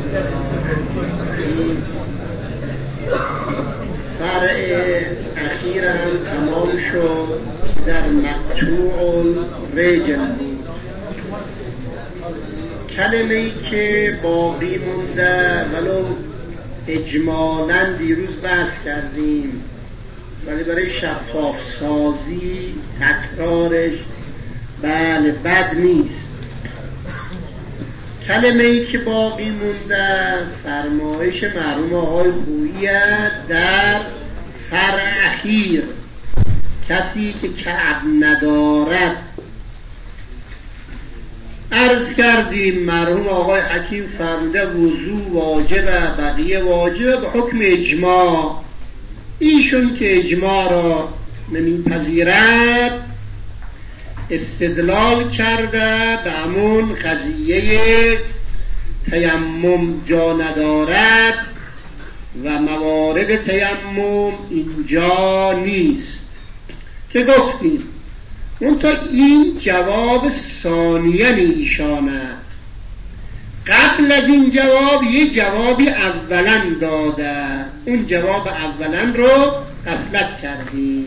فرع اخیرا تمام شد در مقطوع الرجل بود. کلمه ای که باقی مونده ولو اجمالاً دیروز بحث کردیم ولی برای شفاف سازی تکرارش بله بد نیست. کلمه ای که باقی مونده فرمایش مرحوم آقای خوییه در فرع اخیر، کسی که کعب ندارد. عرض کردیم مرحوم آقای حکیم فرموده وضو واجبه، بقیه واجبه به حکم اجماع. ایشون که اجماع را نمیپذیرد استدلال کرده به همون قضیه تیمم جا ندارد و موارد تیمم اینجا نیست که گفتیم. اون تا این جواب ثانیاً ایشانه. قبل از این جواب یه جوابی اولاً داده، اون جواب اولاً رو غفلت کردیم.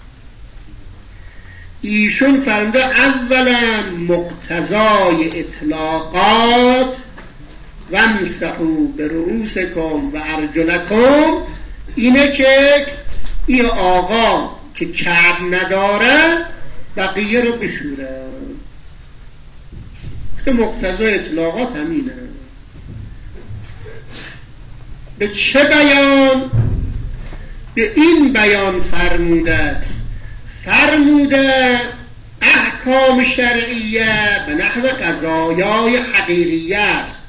ایشون فرموده اولاً مقتضای اطلاقات وامسحوا برؤوسکم و ارجلکم اینه که این آقا که کعب نداره بقیه رو بشوره. که مقتضای اطلاقات همینه. به چه بیان؟ به این بیان فرموده احکام شرعیه به نحو قضایای حقیقیه است.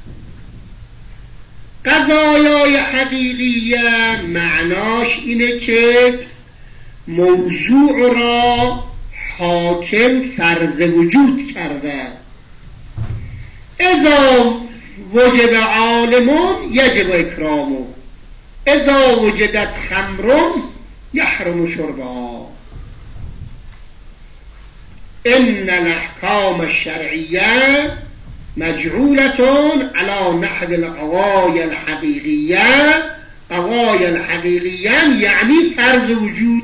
قضایای حقیقیه معناش اینه که موضوع را حاکم فرض وجود کرده. اذا وجد عالم یجب اکرامه، اذا وجدت خمر یحرم شربها. ان الاحکام الشرعیه مجعولتون على نحو القضايا الحقیقیه. قضايا الحقیقیه یعنی فرض وجود.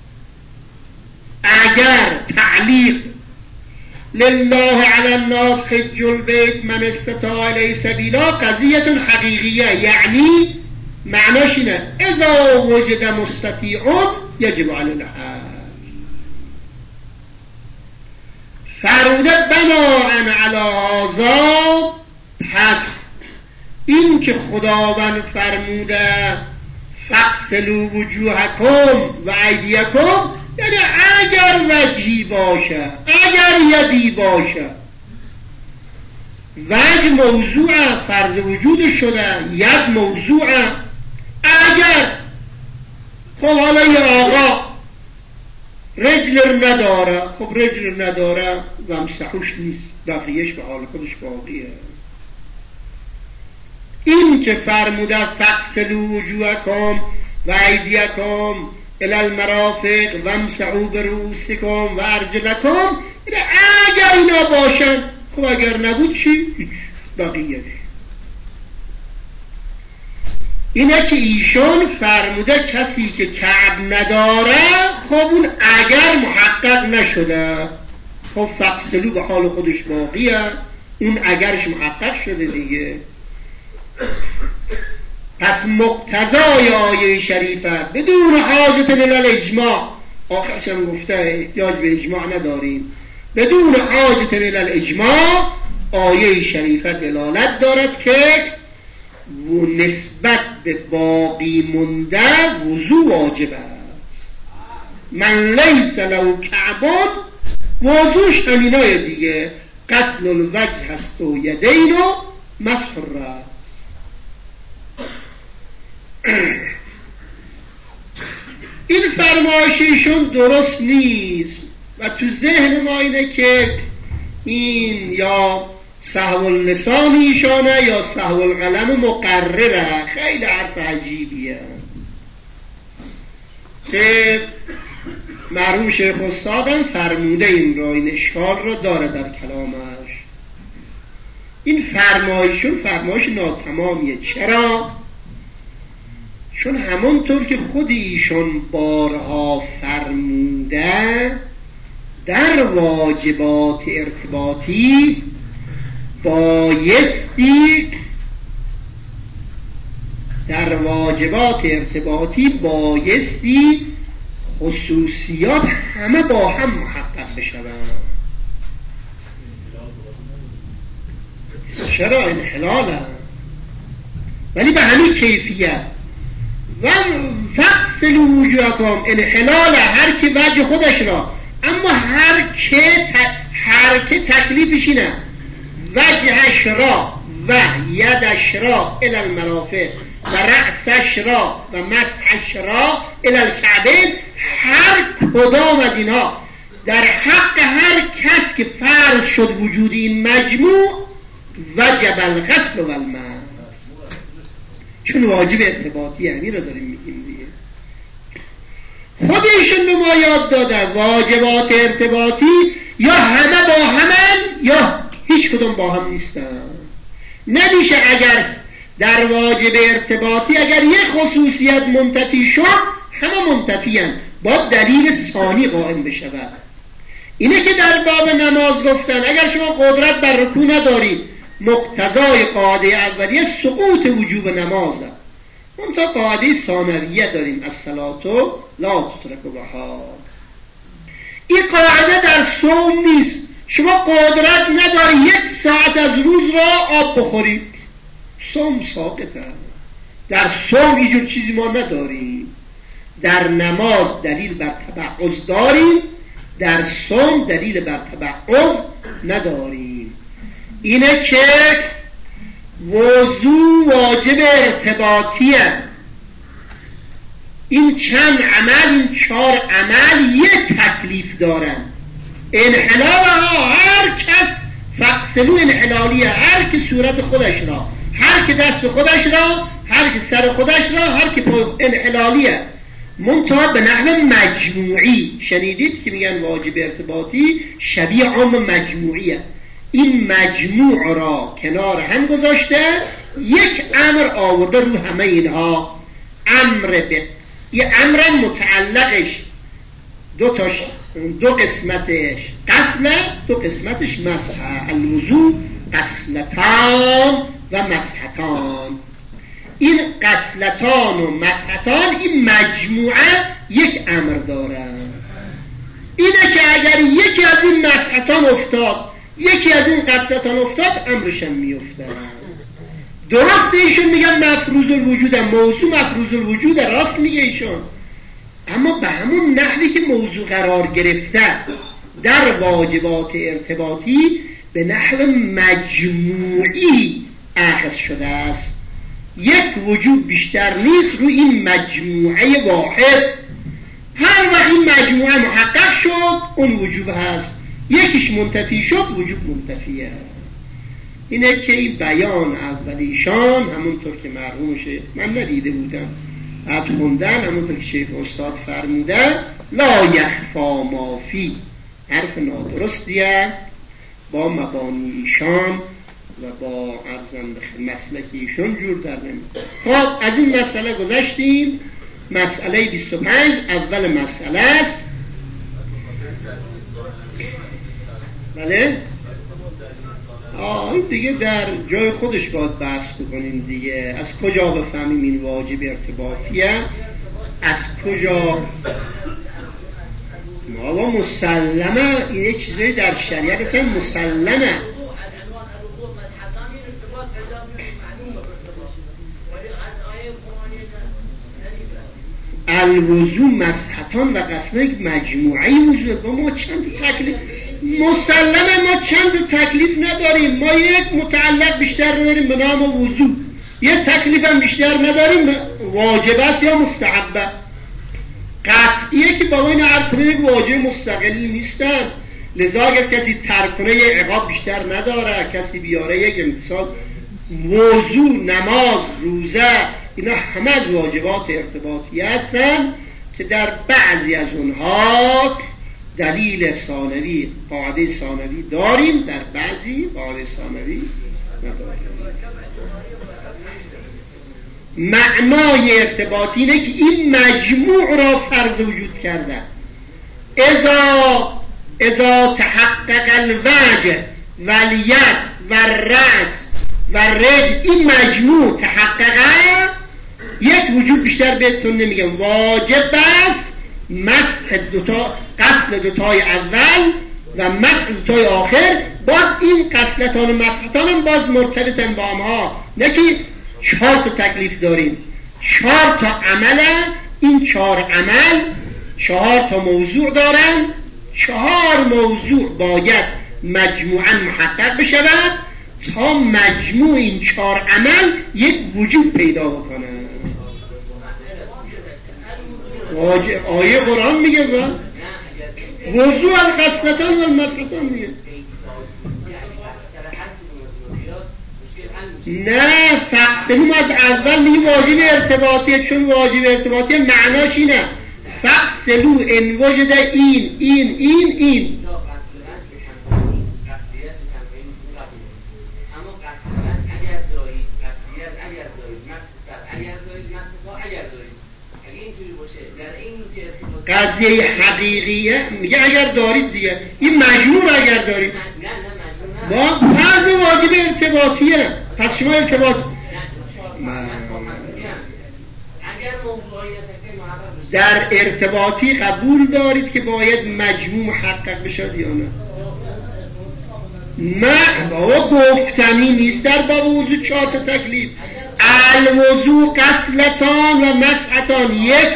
اگر تعلیق لله علی الناس حج البیت من استطاع الیه سبیلا قضیه حقیقیه، یعنی معناش اینه اذا وجد مستطیع یجب علی الحج. فرموده بناءً علی هذا، پس این که خداوند فرموده فاغسلوا وجوهکم و ایدیکم یعنی اگر وجهی باشه، اگر یدی باشه. وجه موضوع فرض وجود شده، ید موضوع. اگر خب حالا یه آقا رجل نداره، خب رجل نداره و امسحوش نیست، بقیهش به حال خودش باقیه. این که فرموده فاغسلوا وجوهکم و ایدیکم الی المرافق وامسحوا برؤوسکم و ارجلکم، اگر اینا باشن خب، اگر نبود چی؟ هیچ، بقیهش. اینه که ایشون فرموده کسی که کعب نداره خب اون اگر محقق نشده، خب فاغسلوا به حال خودش باقیه، اون اگرش محقق شده دیگه. پس مقتضای آیه شریفه بدون حاجت الاجماع، آخرش هم گفته احتیاج به اجماع نداریم، بدون حاجت الاجماع آیه شریفه دلالت دارد که و نسبت به باقی مونده وضو واجب است. من لیس له کعبان وضوش همینای دیگه، غسل الوجه هست و یدین و مسح الرأس. این فرمایششون درست نیست و تو ذهن ما اینه که این یا سهو اللسان ایشانه یا سهو القلم مقرره. خیلی حرف عجیبیه که مرحوم شیخ استادم فرموده این را، این اشکال را داره در کلامش. این فرمایشون فرمایش ناتمامیه. چرا؟ چون همونطور که خود ایشون بارها فرموده در واجبات ارتباطی بایستی خصوصیات همه با هم محقق بشوند. چرا؟ انحلاله، ولی به همین کیفیت. و فقسلوا وجوهکم، انحلال هر که وجه خودش را، اما هر که تکلیفش اینه وجهش را و یدش را الی المرافق و رأسش را و مسحش را الی الکعبین، هر کدام از اینها در حق هر کس که فرض شد وجود این مجموع وجب الغسل و المسح، چون واجب ارتباطی همین رو داریم میگیم دیگه. خودشون به ما یاد داده واجبات ارتباطی یا همه با همن یا هیچ کدوم با هم نیستن. نمیشه اگر در واجب ارتباطی اگر یک خصوصیت منتفی شد همه منتفی هن، با دلیل ثانی قائم بشود. اینه که در باب نماز گفتن اگر شما قدرت بر رکوع نداری مقتضای قاعده اولیه سقوط وجوب نمازه. منتها قاعده ثانویه داریم الصلاة لا تترک بها. این قاعده در صوم نیست. شما قدرت نداری 1 ساعت از روز را آب بخورید، صوم ساقطه. در صوم اینجور چیزی ما نداریم. در نماز دلیل بر تبعض داریم، در صوم دلیل بر تبعض نداریم. اینه که وضو واجب ارتباطیه. این چند عمل، این 4 عمل یک تکلیف دارن. انحلال ها هر کس فقسلو انحلالیه، هر که صورت خودش را، هر که دست خودش را، هر که سر خودش را، هر که پای انحلالیه. منتها به نحو مجموعی. شنیدید که میگن واجب ارتباطی شبیه عام مجموعیه. این مجموع را کنار هم گذاشته، یک امر آورده رو همه اینها. یه امر متعلقش دو قسمتش غسل، 2 قسمتش مسح. الوضوء غسلتان و مسحتان. این غسلتان و مسحتان این مجموعه یک امر دارن. اینه که اگر یکی از این مسحتان افتاد، یکی از این غسلتان افتاد، امرشم میافتد. درسته ایشون میگن مفروض الوجود، موضوع مفروض الوجود، راست میگه ایشون، اما به همون نحوی که موضوع قرار گرفته در واجبات ارتباطی به نحو مجموعی اخذ شده است. یک وجوب بیشتر نیست روی این مجموعه واحد. هر وقت این مجموعه محقق شد اون وجوب هست، یکیش منتفی شد وجوب منتفیه. اینه که این بیان اولیشان همونطور که مرحومشه من ندیده بودم، بعد خوندن همونطور که شیخ استاد فرمودن لا یخفا ما فی، حرف نادرستیه با مبانی ایشان و با عرضم به مسلک ایشان جور در نمیده. خب از این مسئله گذشتیم. مسئله 25 اول مسئله است. بله؟ این دیگه در جای خودش باید بحث بکنیم دیگه. از کجا بفهمیم این واجب ارتباطیه؟ از کجا؟ ما مسلمه، این یک چیزایی در شریعت اصلا مسلمه. الوضوء مسحتان و غسل مجموعه وضوء. ما چند تکلیف مسلمه، ما چند تکلیف نداریم. ما یک متعلق بیشتر نداریم به نام وضوء، یک تکلیف هم بیشتر نداریم، واجب است یا مستحبه. قطعیه که با این هر کنه واجب مستقلی نیستن. لذا اگر کسی ترک کنه یک عقاب بیشتر نداره، کسی بیاره یک امتصال. وضوء، نماز، روزه، اینا همه از واجبات ارتباطی هستن که در بعضی از اونها دلیل ثانوی، قاعده ثانوی داریم، در بعضی قاعده ثانوی نداره. معنای ارتباطی اینه که این مجموع را فرض وجود کرده. اذا تحقق الوجه و الید و الرأس و الرجل، این مجموع تحققه، یک وجود بیشتر بهتون نمیگم، واجب است مسح دوتا، غسل دوتای اول و مسح دوتای آخر. باز این غسلتان و مسحتان هم باز مرتبطن با همها، نه که 4 تا تکلیف داریم، 4 تا عمله. این 4 عمل 4 تا موضوع دارن، 4 موضوع باید مجموعاً محقق بشود تا مجموع این 4 عمل یک وجود پیدا بکنه. آیه قرآن میگه وضوء الغسلتان و المسحتان میگه. نه فقسلوم از اول میگه واجب ارتباطیه، چون واجب ارتباطیه معناش اینه فقسلو ان وجد این قضیه حقیقیه. میگه اگر دارید دیگه، این مجموع اگر دارید با فرض واجب ارتباطیه. پس شما ارتباط در ارتباطی قبول دارید که باید مجموع محقق بشد یا نه؟ نه بابا، گفتنی نیست در باب وضوع 4 تا تکلیف. الوضوء غسلتان و مسحتان، یک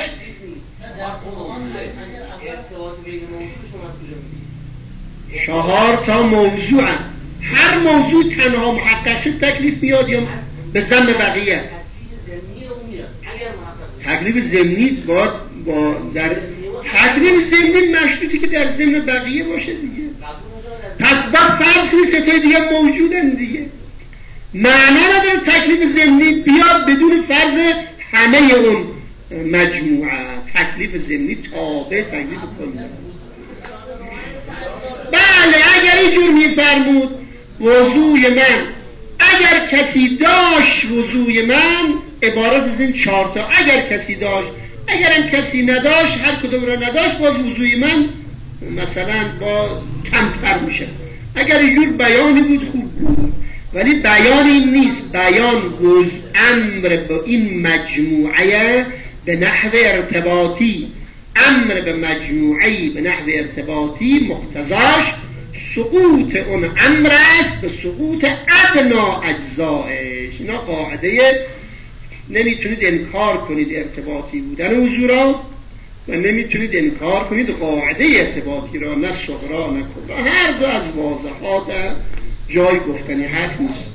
4 تا موضوع. هر موضوع تنها محقق شد تکلیف میاد یا به ضمن بقیه؟ تکلیف ضمنی با در تکلیف ضمنی مشروطی که در ضمن بقیه باشه دیگه. پس با فرض کنید ستای دیگه موجودن دیگه، معنا نداره تکلیف ضمنی بیاد بدون فرض همه اون مجموعه. تکلیف ضمنی تابع تکلیف کلی. بله اگر اینجور میفرمود وضوی من، اگر کسی داشت وضوی من عبارت از این 4 تا، اگر کسی داشت، اگرم کسی نداشت، هر کدوم را نداشت، باز وضوی من مثلا با کمتر میشه. اگر اینجور بیانی بود خوب بود، ولی بیانی نیست. بیان امر به این مجموعه به نحو ارتباطی، امر به مجموعی به نحو ارتباطی مقتضاش سقوط اون امر است به سقوط ادنا اجزایش. اینا قاعده، نمیتونید انکار کنید ارتباطی بودن حضورا و نمیتونید انکار کنید قاعده ارتباطی را، نه صغرا نه کبرا. هر دو از واضحات جای گفتنی حرف نیست.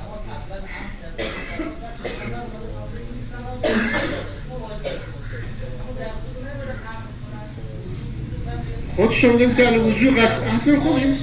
خودشون گفت که الوضوء غسل، اصلا خودشون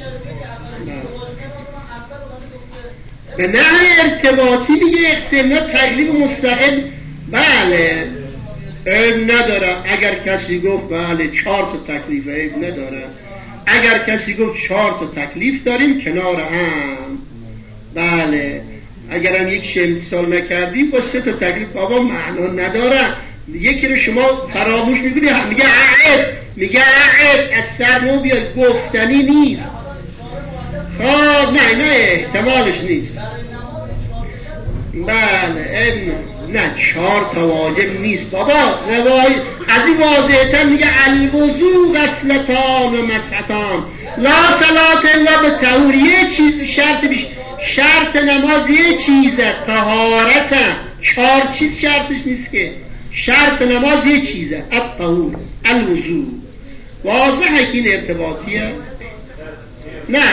به نحو ارتباطی دیگه اقسامنا تکلیف مستقل. بله عیب نداره اگر کسی گفت بله 4 تا تکلیف، عیب نداره اگر کسی گفت 4 تا تکلیف داریم کنار هم. بله اگر هم یک شی امتصال نکردی با 3 تا تکلیف بابا معنا نداره. یکی رو شما فراموش میکنی، میگه عیب از سر نو بیاد، گفتنی نیست. خب نه احتمالش نیست. بله نه 4 تا واجب نیست بابا. از این واضحتر میگه الوضوء غسلتان و مسحتان لا صلاة الا بالطهور. یه چیز شرط نماز یه چیزه، طهارت. 4 چیز شرطش نیست که. شرط نماز یه چیزه، الطهور الوضوء. واضحه که این ارتباطیه. نه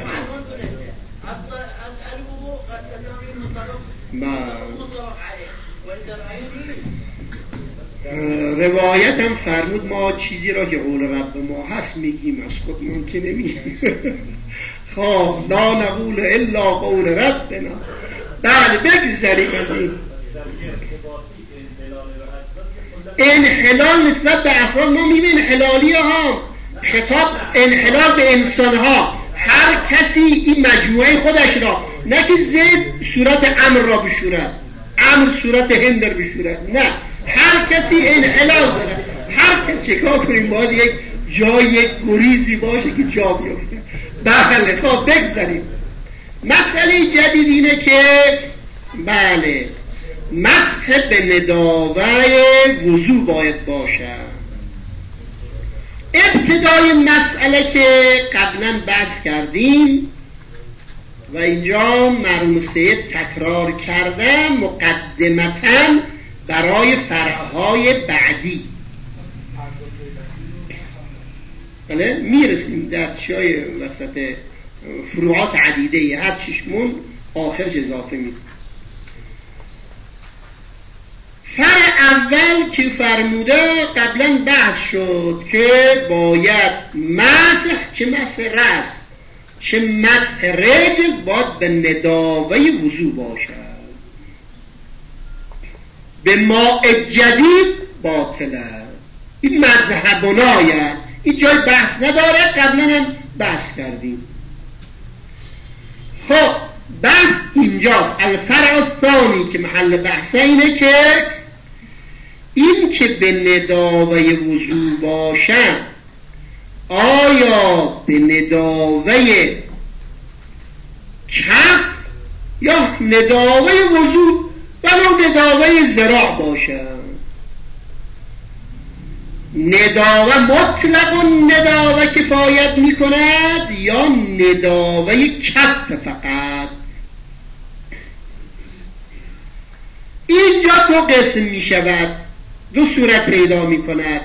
روایت هم فرمود ما چیزی را که قول رب ما هست میگیم، از خود ممکن نمیگیم. خب لا نقول الا قول ربنا. بله بگذاریم از این انحلال نسبت به افراد. ما میبین انحلالی ها، خطاب انحلال به انسان ها. هر کسی این مجموعه خودش را نه که زید صورت امر را بشورد، امر صورت هند را بشورد، نه، هر کسی انحلال داره. هر کسی چکار کنیم باید یک جای، یک گریزی باشه که جا بیفته. بله خب بگذاریم. مسئله جدید اینه که بله مسح به نداوه وضو باید باشه. ابتدای مسئله که قبلا بحث کردیم و اینجا مرحوم سید تکرار کرده مقدمتاً برای فرعهای بعدی. بله میرسیم در چیای وسط فروعات عدیده هر چشمون آخرش اضافه میده. فرع اول که فرموده قبلا بحث شد که باید مسح، چه مسح رأس چه مسح رجل، باید به نداوه وضو باشد. به ماء جدید باطله. این مذهبنایه، این جای بحث نداره، قبلا هم بحث کردیم. خب بحث اینجاست. الفرع الثانی که محل بحث اینه که این که به نداوه وضو باشن، آیا به نداوه کف یا نداوه وضو ولو نداوه ذراع باشن؟ نداوه مطلق نداوه کفایت می کند یا نداوه کف فقط؟ اینجا دو قسم می شود، دو صورت پیدا می کند.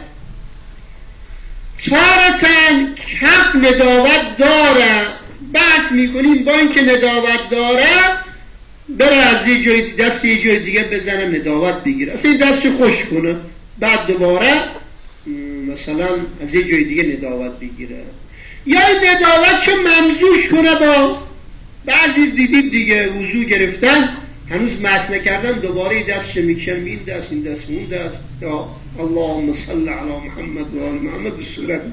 تارتن کف نداوت داره، بحث می کنیم با اینکه نداوت داره بره از یه جای دست یه جای دیگه بزنه نداوت بگیره، اصلا این دست خوش کنه، بعد دوباره مثلا از یه جای دیگه نداوت بگیره، یا این نداوت چون ممزوج کنه با بعضی دیدید دیگه وضو گرفتن هنوز مس نکردن، دوباره دستش میکشن این دست این دست اون دست، یا اللهم صل علی محمد و آل محمد، به صورت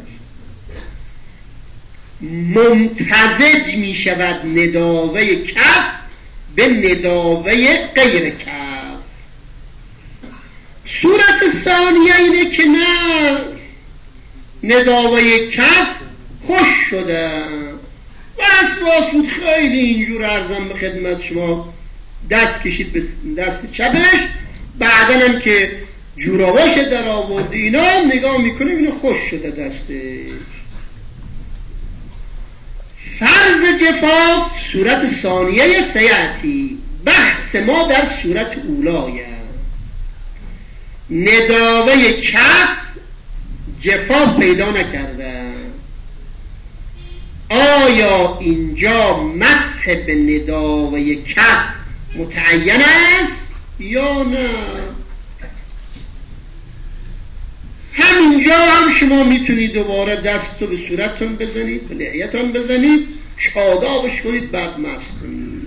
ممتزج میشود نداوه کف به نداوه غیر کف. صورت ثانیه اینه که نه، نداوه کف خوش شده و اسواس بود خیلی اینجور عرضم به خدمت شما، دست کشید به دست چپش، بعدن هم که جوراواش در آورد اینا نگاه میکنه اینو خوش شده دستش. فرض جفاف صورت ثانیه سیعتی، بحث ما در صورت اولایه. نداوه کف جفاف پیدا نکرده، آیا اینجا مسح به نداوه کف متعین است یا نه؟ همینجا هم شما میتونید دوباره دستو به صورتتون بزنید، به لحیتون بزنید، شادابش کنید، بعد مسح کنید.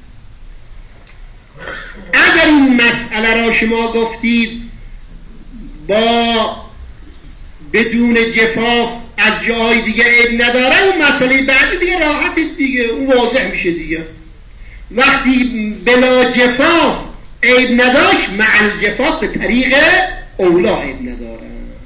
اگر این مسئله را شما گفتید با بدون جفاف از جای دیگه عیب نداره، اون مسئله بعدی دیگه راحتید دیگه، اون واضح میشه دیگه. وقتی بلا جفاف عیب نداشت، مع الجفاف به طریق اولا عیب نداره.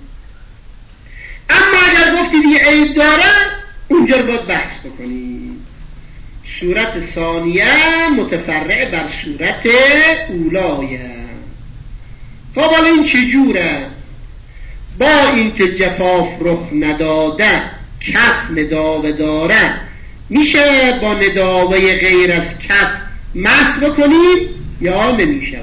اما اگر گفتی دیگه عیب داره، اونجا رو باید بحث بکنید. صورت ثانیه متفرع بر صورت اولایه. خب حالا این چجوره؟ با اینکه جفاف رخ نداده کف نداوه داره، میشه با نداوه غیر از کف مسح بکنیم یا نمیشه؟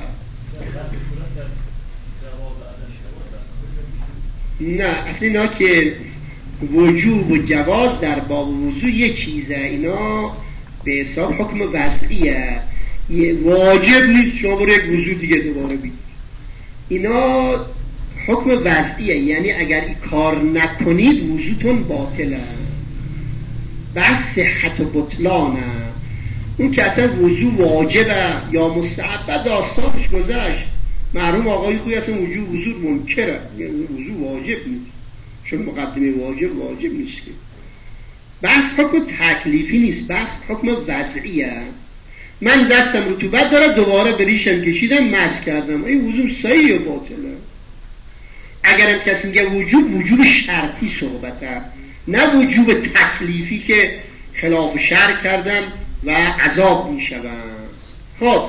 نه، اصلا اینا که وجوب و جواز در باب وضو یه چیزه، اینا به حساب حکم وضعیه، واجب نیست شما برو یک وضو دیگه دوباره بید. اینا حکم وضعیه، یعنی اگر این کار نکنید وضوتون باطله، بس صحت و بطلانه. اون که اصلا وضو واجبه یا مستحب داستانش گذشت. معلوم آقای خوی اصلا وضو منکره، یعنی وضو واجب نیست، چون مقدمه واجب نیست که بس حکم تکلیفی نیست، بس حکم وضعیه. من دستم رطوبت داره، دوباره به ریشم کشیدم، مس کردم، این وضو صحیح یا باطله؟ اگرم کسی میگه وجوب شرطی صحبته، نه وجوب تکلیفی که خلاف شرع کردم و عذاب میشوم. خب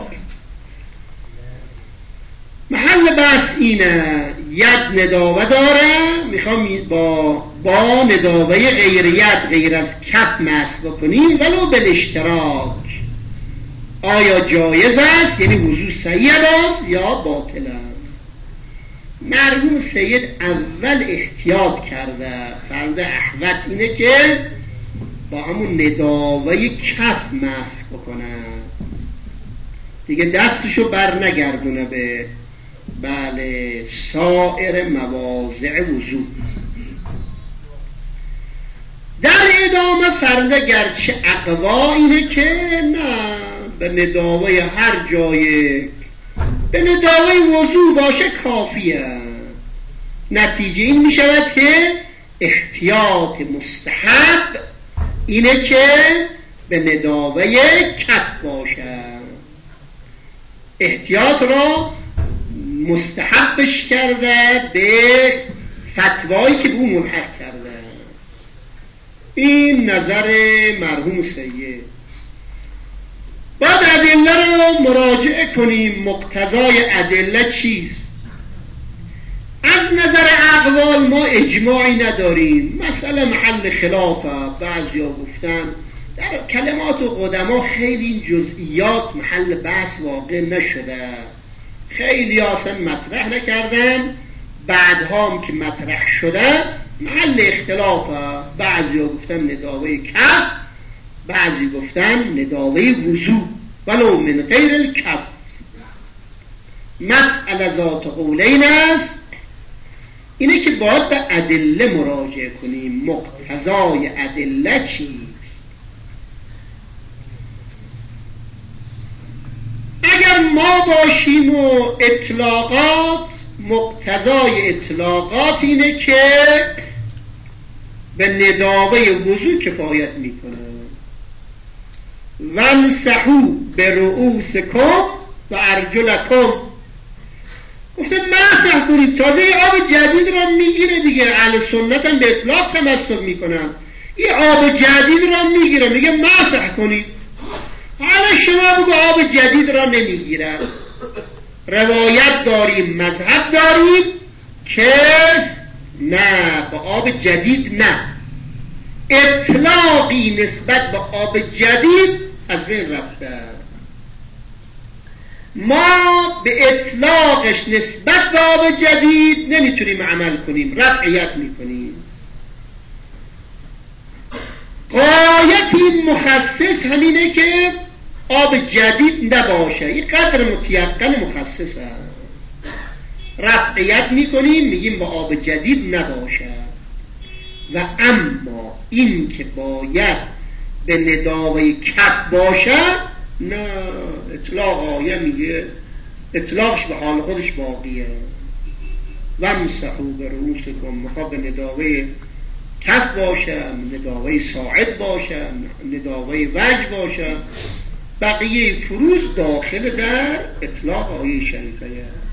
محل بحث اینه، ید نداوه داره، میخوام با نداوه غیر ید، غیر از کف مس بکنیم ولو بالاشتراک. آیا جایز است، یعنی وضو صحیح است یا باطل است؟ مرحوم سید اول احتیاط کرده، فرد احوط اینه که با همون نداوه کف مسح بکنه، دیگه دستشو بر نگردونه به سایر مواضع وضو. در ادامه فرده گرچه اقوا اینه که نه، به نداوه هر جای به نداوه وضو باشه کافیه. نتیجه این می شود که احتیاط مستحب اینه که به نداوه کف باشه. احتیاط را مستحبش کرده به فتوایی که به اون ملحق کرده. این نظر مرحوم سید. بعد ادله رو مراجعه کنیم. مقتضای ادله چیست؟ از نظر اقوال ما اجماعی نداریم، مسئله محل خلافه. بعضیا گفتن در کلمات قدما خیلی این جزئیات محل بحث واقع نشده، خیلی اصلا مطرح نکردن، بعدها هم که مطرح شده محل اختلافه. بعضیا گفتن نداوه کف، بعضی گفتن نداوه وضو ولو من غیر الکف. مسئله ذات قولین است، اینه که باید به ادله مراجعه کنیم. مقتضای ادله چیست؟ اگر ما باشیم و اطلاقات، مقتضای اطلاقات اینه که به نداوه وضو کفایت میکنه. وامسحوا برؤوسکم و ارجلکم، گفته مسح کنید. تازه آب جدید را میگیره دیگه، اهل سنت هم به اطلاق تمسک میکنن، این آب جدید را میگیره میگه مسح کنید. حالا شما بگو آب جدید را نمیگیره. روایت داریم، مذهب داریم که نه، با آب جدید نه، اطلاقی نسبت به آب جدید از بین رفته. ما به اطلاقش نسبت به آب جدید نمیتونیم عمل کنیم، رفعیت میکنیم. غایت این مخصص همینه که آب جدید نباشه، این قدر متیقن مخصص هست. رفعیت میکنیم، میگیم با آب جدید نباشه. و اما این که باید به نداوه کف باشه، نه، اطلاق آیه میگه اطلاقش به حال خودش باقیه. وامسحوا برؤوسکم، میخواد به نداوه کف باشه، نداوه ساعد باشه، نداوه وجه باشه، بقیه فروز داخل در اطلاق آیه شریفه.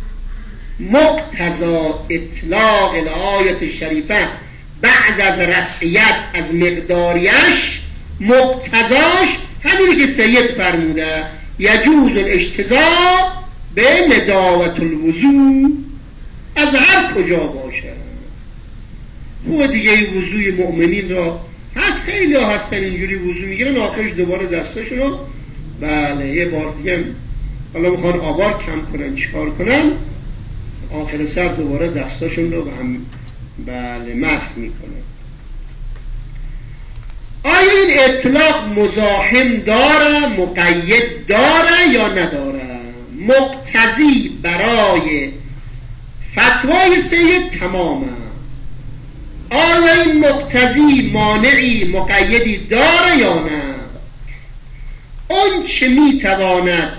مقتضا اطلاق الآیه شریفه بعد از رفعیت از مقداریش، مقتضاش همینی که سید فرموده، یجوز الاجتزاء به نداوت الوضو، از هر کجا باشه. خواه دیگه وضوی مؤمنین را هست، خیلی ها هستن اینجوری وضو میگیرن، آخرش دوباره دستاشون رو بله یه بار دیگه حالا میخوان آوار کم کنن، چیکار کنن، آخر سر دوباره دستاشون رو به هم بله مسح میکنن. آیا این اطلاق مزاحم داره، مقید داره یا نداره؟ مقتضی برای فتوای سید تمامه. آیا این مقتضی مانعی مقیدی داره یا نه؟ اون چه میتواند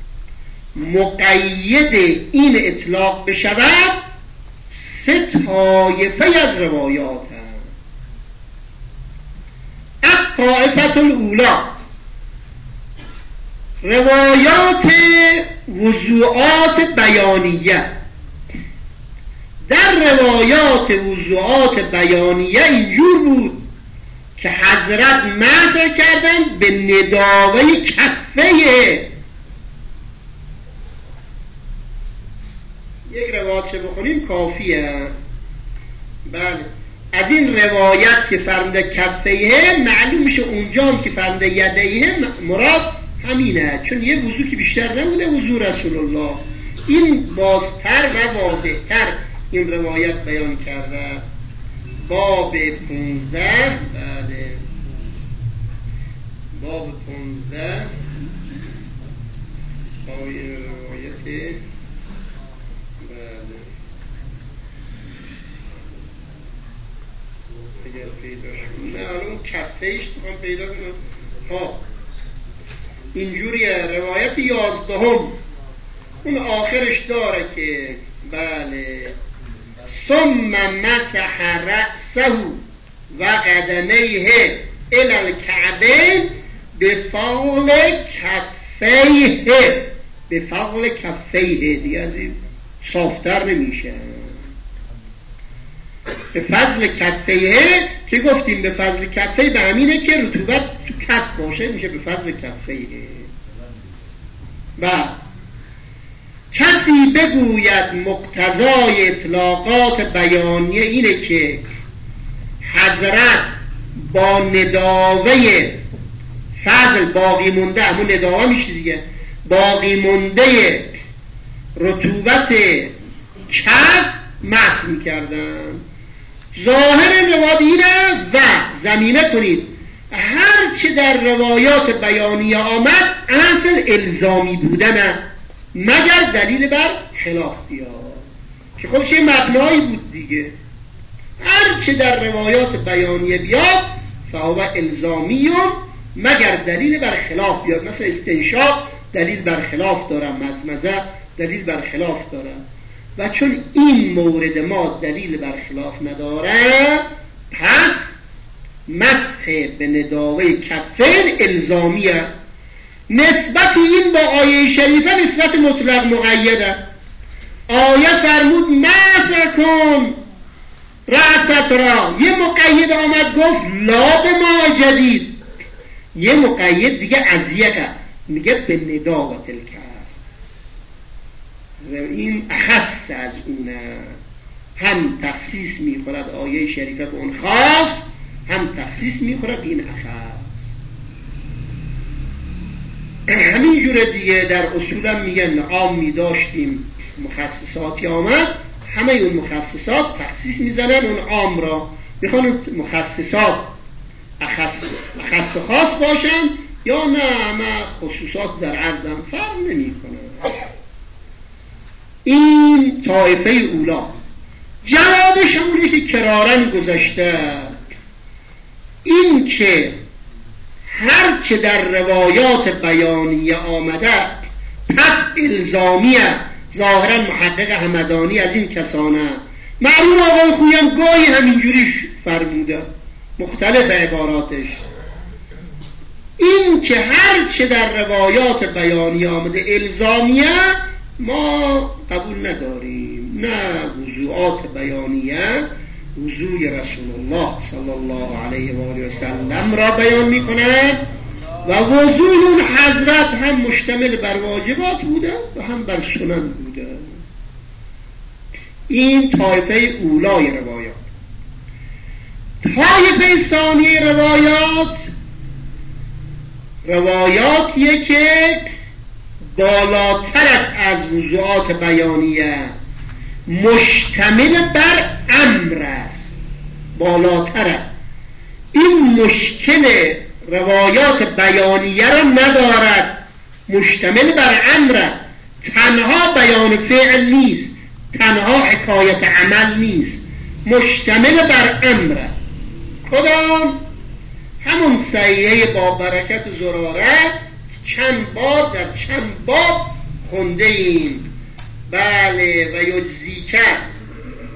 مقید این اطلاق بشود 3 طایفه از روایات هست. طائفه الاولا، روایات وضوعات بیانیه. در روایات وضوعات بیانیه اینجور بود که حضرت مسح کردن به نداوه کفه. یک روایت بخونیم کافیه. بله، از این روایت که فرموده کفه معلوم میشه اونجا هم که فرموده یدیه مراد همینه، چون یه وضو که بیشتر نبوده وضو رسول الله. این بازتر و واضحتر این روایت بیان کرده. باب 15. بله، باب 15 روایت. بله، اگر پیدا شد نه الان کفهش میخوام پیدا کنم. ها اینجوریه. روایت 11 اون آخرش داره که بله ثم مسح رأسه و قدمیه الی الکعبین بفضل کفیه. بفضل کفیه دیگه از این صافتر نمیشه. به فضل کفیه که گفتیم به فضل کفیه به همینه که رطوبت تو کف باشه میشه به فضل کفیه. و کسی بگوید مقتضای اطلاقات بیانیه اینه که حضرت با نداوه فضل باقی مونده، همون نداوه میشه دیگه، باقی مونده رطوبت کف مسح میکردن. ظاهر روایت اینه و زمینه کنید هر چه در روایات بیانیه آمد اصل الزامی بودنه مگر دلیل بر خلاف بیاد، که خودش یه مبنایی بود دیگه. هر چه در روایات بیانیه بیاد فهو الزامیون مگر دلیل بر خلاف بیاد. مثل استنشاق دلیل بر خلاف داره، مزمزه دلیل بر خلاف داره، و چون این مورد ما دلیل بر خلاف نداره پس مسح به نداوه کفین الزامیه. نسبت این با آیه شریفه نسبت مطلق مقیده. آیه فرمود مسح کن رأست را، یه مقید آمد گفت لا به ما جدید، یه مقید دیگه عزیه میگه به نداوه الکف. این اخص از اونه، هم تخصیص میخورد آیه شریفه به اون خاص، هم تخصیص میخورد به این اخص. همین جوره دیگه در اصولا میگن عامی داشتیم مخصصاتی آمد، همه اون مخصصات تخصیص میزنن اون عام را، میخوان مخصصات اخص و خاص باشن یا نه همه خصوصات در عرضم فرق نمی کنه. این طایفه اولا. جوابش همونه که کرارن گذشته، این که هرچه در روایات بیانیه آمده پس الزامیه. ظاهرا محقق همدانی از این کسانه. معلوم آقای خویم گاهی همینجوری فرموده، مختلف عباراتش. این که هرچه در روایات بیانیه آمده الزامیه ما قبول نداریم. نه، وضوعات بیانیه وضوع رسول الله صلی الله علیه و آله و سلم را بیان می‌کند و وضوع اون حضرت هم مشتمل بر واجبات بوده و هم بر سنن بوده. این طایفه اولای روایات. طایفه ثانی روایاتیه که بالاتر از وضوعات بیانیه، مشتمل بر امر است، بالاتره. این مشکل روایات بیانیه را ندارد، مشتمل بر امر، تنها بیان فعل نیست، تنها حکایت عمل نیست، مشتمل بر امر. کدام؟ همون صحیحه با برکت زراره چند بار در چند باب خونده ایم. بله، و یجزیکه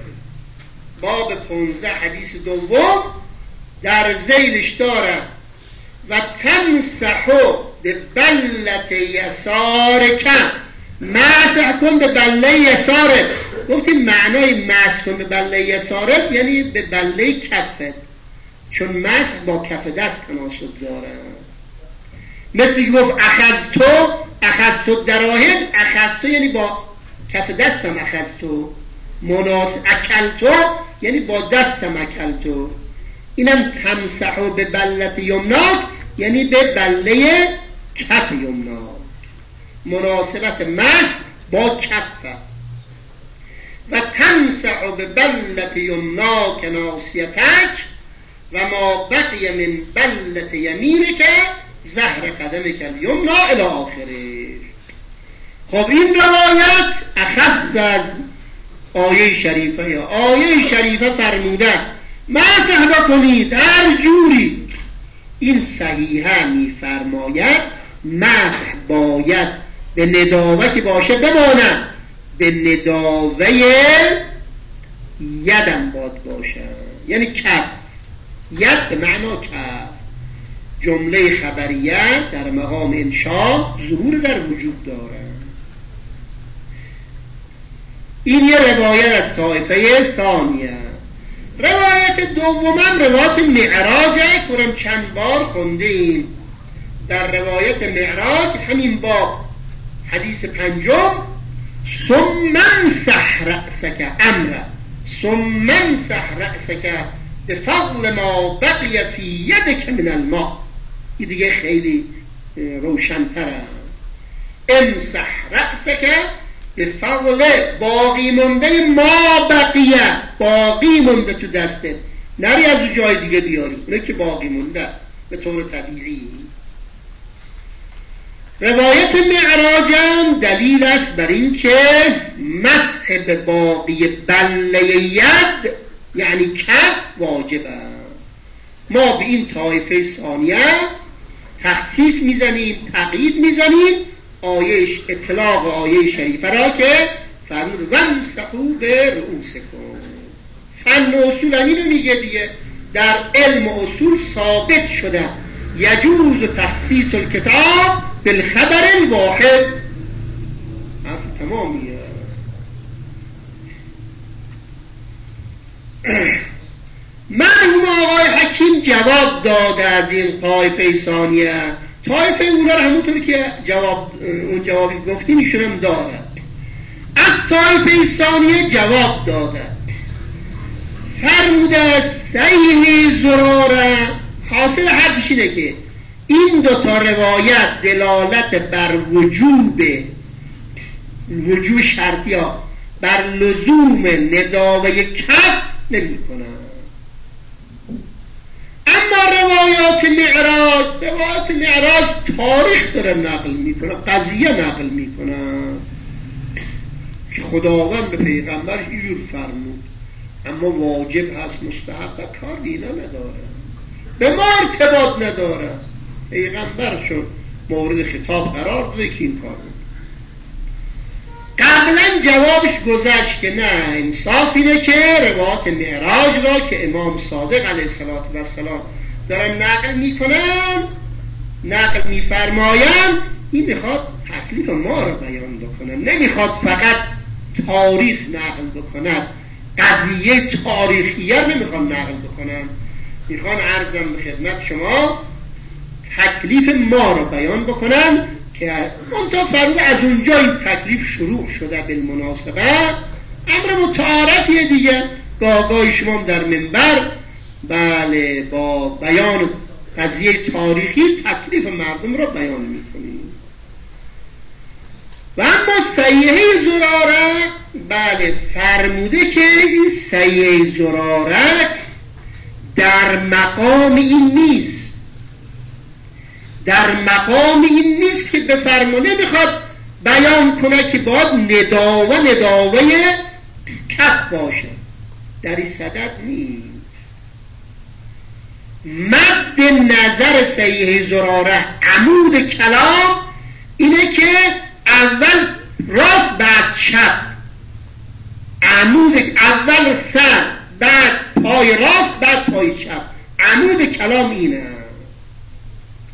باب 15 حدیث دوم در ذیلش داره و تمسحو به بلت یسارک، مسح کن به بله یسارت. گفتیم معنای مسح کن به بله یسارت یعنی به بله کفت، چون مسح با کف دست تناسب داره. مثل که گفت اخذتو دراهم، اخذتو یعنی با کف دستم اخذتو، اکلتو یعنی با دستم اکلتو. اینم تمسحو به بلت یمناک یعنی به بله کف یمناک، مناسبت مسح با کف. و تمسحو به بلت یمناک ناصیتک و ما بقی من بلت یمینک زهر قدمک الیمنا الی آخره. خب این روایت اخص از آیه شریفه. آیه شریفه فرموده مسح بکنید هر جوری. این صحیحه میفرماید مسح باید به نداوه که باشه بماند، به نداوه یدم باید باشه، یعنی کف. ید به معنا کف. جمله خبریت در مقام انشاء ظهور در وجود داره. این یه روایت از طایفه ثانیه. روایت دومم روایت معراجه، کنم چند بار خوندیم. در روایت معراج همین باب حدیث پنجم، ثم امسح رأسک امره، ثم امسح رأسک بفضل ما بقی فی یدک من الماء. این دیگه خیلی روشن‌تره. امسح رأسک بفضل باقی مونده ما بقیه، باقی مونده تو دستت، نری از جای دیگه بیاری، اونه که باقی مونده به طور طبیعی. روایت معراجم دلیل است بر این که مسح به باقی بله ید یعنی کف واجبه. ما به این طایفه ثانیه تخصیص میزنیم، تقیید میزنیم آیهش اطلاق آیه شریفه را که فرمود وامسحوا به رؤوسکم. فن اصول اینو میگه دیگه، در علم اصول ثابت شده یجوز تخصیص الکتاب بالخبر الواحد. حرف تمامیه. مرحوم آقای حکیم جواب داده از این طایفه ثانیه. طایفه اونا رو همونطوری که اون جوابی گفتیم ایشون هم داره. از طایفه ثانیه جواب داده، فرموده صحیح زراره. حاصل حرفش اینه که این دوتا روایت دلالت بر وجوب شرطی ها بر لزوم نداوه کف نمی کنن. اما روایات معراج تاریخ داره نقل میکنه، قضیه نقل میکنه که خداوند به پیغمبرش اینجور فرمود، اما واجب هست مستحب کار دینا نداره، به ما ارتباط نداره. پیغمبرشون مورد خطاب قرار داده که این کار بود. قبلا جوابش گذشت که نه، انصاف اینه که روایات معراج را که امام صادق علیه السلام دارن نقل میفرماین، این میخواد تکلیف ما را بیان بکنن، نمیخواد فقط تاریخ نقل بکنن، قضیه تاریخیه نمیخوان نقل بکنن، میخوان عرضم به خدمت شما تکلیف ما را بیان بکنن که منطقه فرمود از اونجا این تکلیف شروع شده. بالمناسبه امر متعارفیه دیگه، گاهی شما در منبر بله با بیان قضیه تاریخی تکلیف مردم را بیان میکنید. و اما صحیحه زراره بله فرموده که این صحیحه زراره در مقام این نیست، در مقام این نیست که بفرمونه میخواد بیان کنه که باید نداوه کف باشه، در این صدد نیست. مد نظر صحیح زراره عمود کلام اینه که اول راست بعد چپ، عمود اول سر بعد پای راست بعد پای چپ، عمود کلام اینه.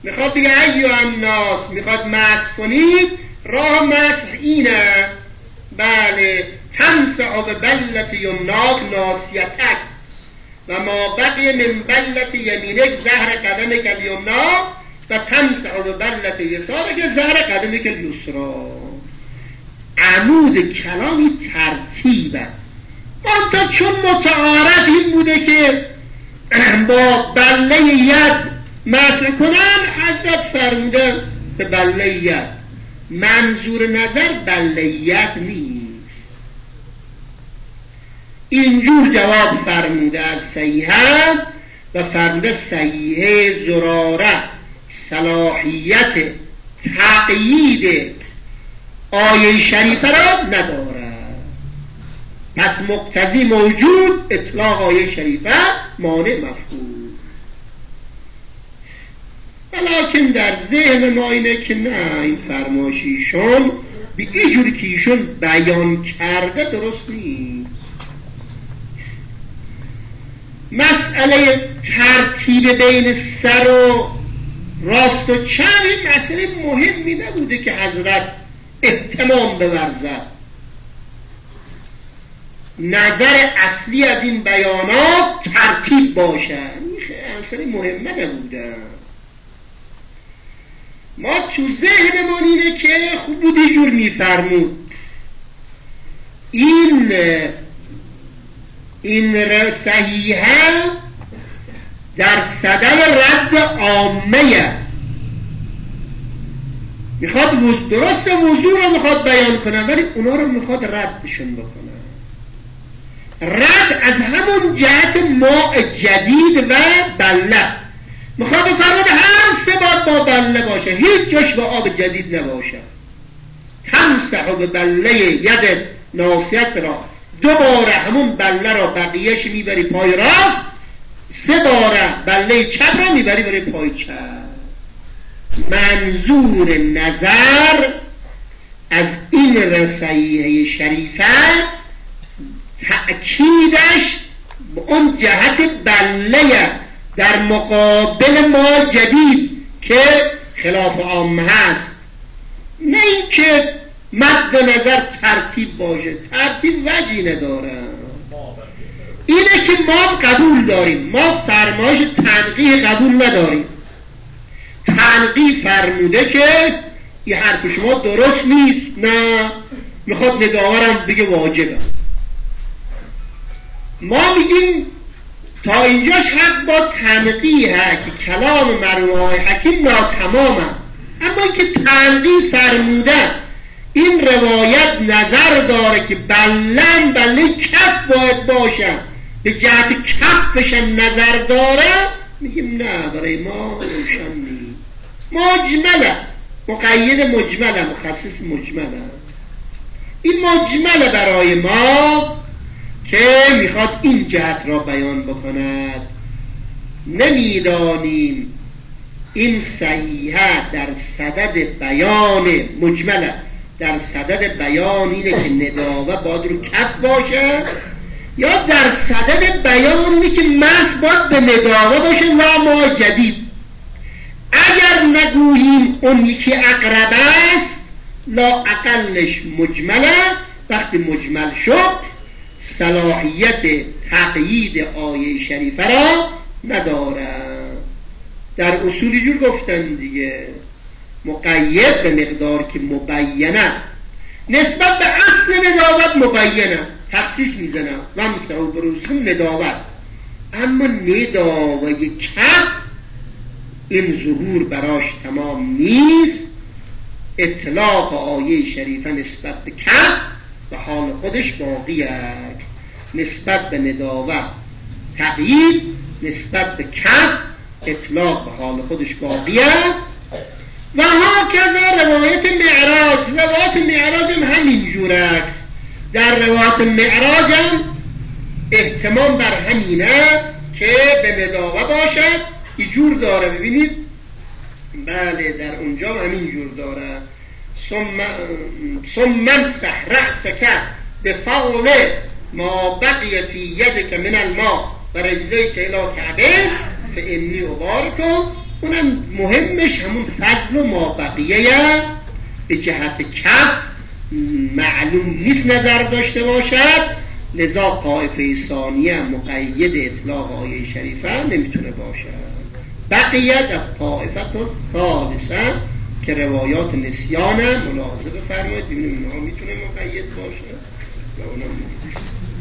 میخواد بگه ایها الناس، میخواد مسح کنید، راه مسح اینه. بله، تمسح ببلة یمناک ناصیتک و ما بقی من بلة یمینک زهر قدمک الیمنا و تمسح ببلة یسارک زهر قدمک الیسرا. عمود کلامی ترتیبه. منتها چون متعارف این بوده که با بله ید مسح کنن، حضرت فرموده به بله ید. منظور نظر بله ید نیست. اینجور جواب فرموده از صحیحه و فرموده صحیحه زراره صلاحیت تقیید آیه شریفه را نداره. پس مقتضی موجود، اطلاق آیه شریفه مانع مفهوم. ولیکن در ذهن ما اینه که نه، این فرمایشیشون به اینجوری که ایشون بیان کرده درست نیست. مسئله ترتیب بین سر و راست و چپ این مسئله مهمی نبوده که حضرت اهتمام بورزد. نظر اصلی از این بیانات ترتیب باشه، این مسئله مهمه نبوده. ما تو ذهنمون اینه که خوب بود اینجور میفرمود. این صحیحه در صدد رد عامه، میخواد درست موضوع رو میخواد بیان کنه ولی اونا رو میخواد ردشون بکنه. رد از همون جهت ماء جدید و بله، میخواد بفرماید هر سه بار با بله باشه، هیچ جاش با آب جدید نباشه. تمسح به بله ید ناصیت را، دوباره همون بله را بقیهش میبری پای راست، سه باره بله چپ را میبری برای پای چپ. منظور نظر از این صحیحه شریفه تأکیدش به اون جهت بله در مقابل ما جدید که خلاف عامه هست، نه این که مد نظر ترتیب باشه. ترتیب وجهی نداره. اینه که ما قبول داریم، ما فرمایش تنقیح قبول نداریم. تنقیح فرموده که این حرف شما درست نیست، نه میخواد نداورم بگه واجبه. ما میگیم تا اینجاش حق با تنقیحه که کلام مرحوم حکیم ناتمامه، اما این که تنقیح فرموده این روایت نظر داره که بله کف باید باشه، به جهت کفش نظر داره، میگیم نه، برای ما روشن نیست. مجمله، مقید مجمله، مخصص مجمله. این مجمله برای ما که میخواد این جهت را بیان بکند. نمیدانیم این صحیحه در صدد بیان مجمله، در صدد بیان اینه که نداوه باید رو کف باشه، یا در صدد بیان اینه که محض باید به نداوه باشه و ما جدید. اگر نگوییم اون یکی اقرب است، لا اقلش مجمله، وقتی مجمل شد صلاحیت تقیید آیه شریفه را نداره. در اصولی جور گفتن دیگه، مقید به مقدار که مبینه، نسبت به اصل نداوت مبینه، تخصیص میزنه و مسعود بروزکم نداوت. اما نداوه کف این ظهور براش تمام نیست. اطلاق آیه شریفه نسبت به کف و حال خودش باقی است. نسبت به نداوت تقیید، نسبت به کف اطلاق به حال خودش باقی است. و هاکذا روایت معراج هم همین جوره. در روایت معراج هم احتمام بر همینه که به نداوه باشد. این جور داره، ببینید، بله در اونجا همین جور داره. ثم امسح رأسک بفضل ما بقی فی یدک من الماء و رجلیک الی کعبین فانی ابارک اونم مهمش همون فضل و مابقیه به جهت کف معلوم نیست نظر داشته باشد، لذا طائفه ثانیه مقید اطلاق آیه شریفه نمیتونه باشد. بقیت از طائفه ثالثه که روایات نسیانه ملاحظه بفرمایید ببینیم اونها میتونه مقید باشه و اونها نمیتونه.